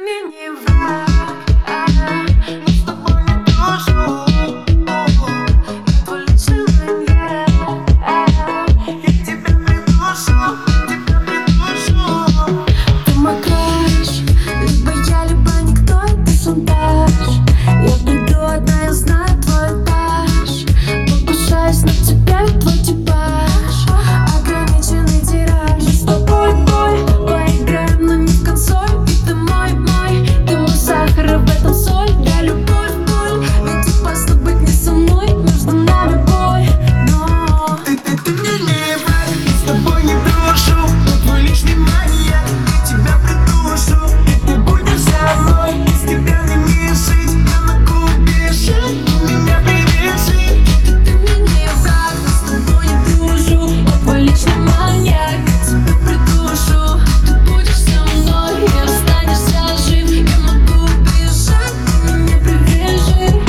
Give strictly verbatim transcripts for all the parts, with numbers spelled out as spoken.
мне не враг, но с тобой не дружу. Я твой лучший маньяк, я тебя придушу, тебя придушу. Ты мой краш, либо я, либо никто, это шантаж. Я приду одна, я знаю твой этаж. Покушаюсь на тебя и твой типаж. Ограниченный тираж. Мы с тобой бой, поиграем, но не в консоль. И ты мой, мой, ты мой сахар, и в этом соль. Я любовь, боль, ведь опасно быть не со мной. Между нами бой, но Ты, ты, ты мне не враг, я с тобой не дружу. Я твой личный маньяк, я тебя придушу. И ты будешь со мной, без тебя мне не жить. Я могу убежать, ты меня привяжи. ты мне не враг, но с тобой не дружу. Я твой личный маньяк, я тебя придушу. Ты будешь со мной и останешься жив. Я могу убежать, ты меня привяжи.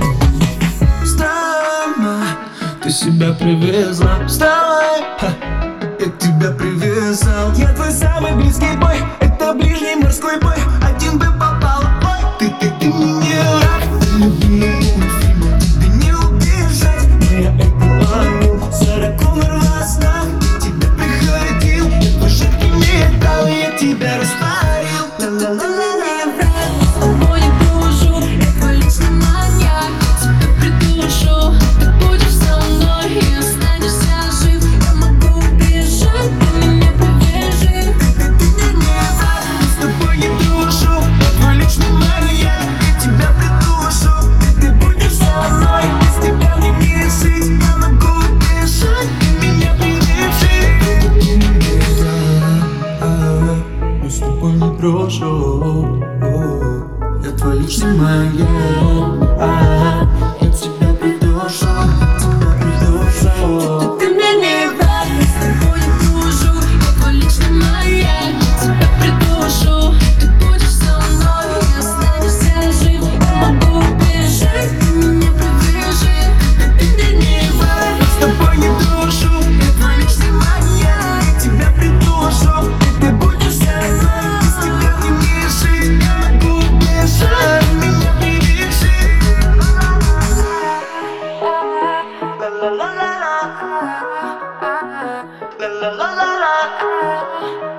Странно, ты себя привезла. Вставай, ха, я тебя привязал. Я твой самый близкий бой, это ближний морской бой. Один бы попал, ой. Ты, ты, ты мне не враг, ты любимый фильм, тебе не убежать. Но я это помню, сороком рва снах. Я тебя приходил, я твой жидкий металл, я тебя растворил. Ла-ла-ла-ла-ла. С тобой не дружу, я твой личный маньяк, я тебя придушу. Ты будешь со мной и останешься жив. Я могу убежать, ты меня привяжи. Ты, ты мне не враг, я с тобой не дружу. Я твой личный маньяк, я тебя придушу. И ты будешь со мной, без тебя мне не жить. Я могу убежать, ты меня привяжи. Ты мне не враг, я с тобой не дружу. Я твой личный маньяк, я тебя придушу, тебя придушу. Ты мне не враг, я с тобой не дружу. Я твой личный маньяк, я тебя придушу. Ты будешь со мной и останешься жив. Я могу убежать, ты меня привяжи. Ты мне не враг, я с тобой не дружу. Я твой личный маньяк, я тебя придушу. И ты будешь со мной, без тебя мне не жить. Я могу убежать, меня привяжи. Ла-ла-ла-ла-ла. Ла-ла-ла-ла-ла.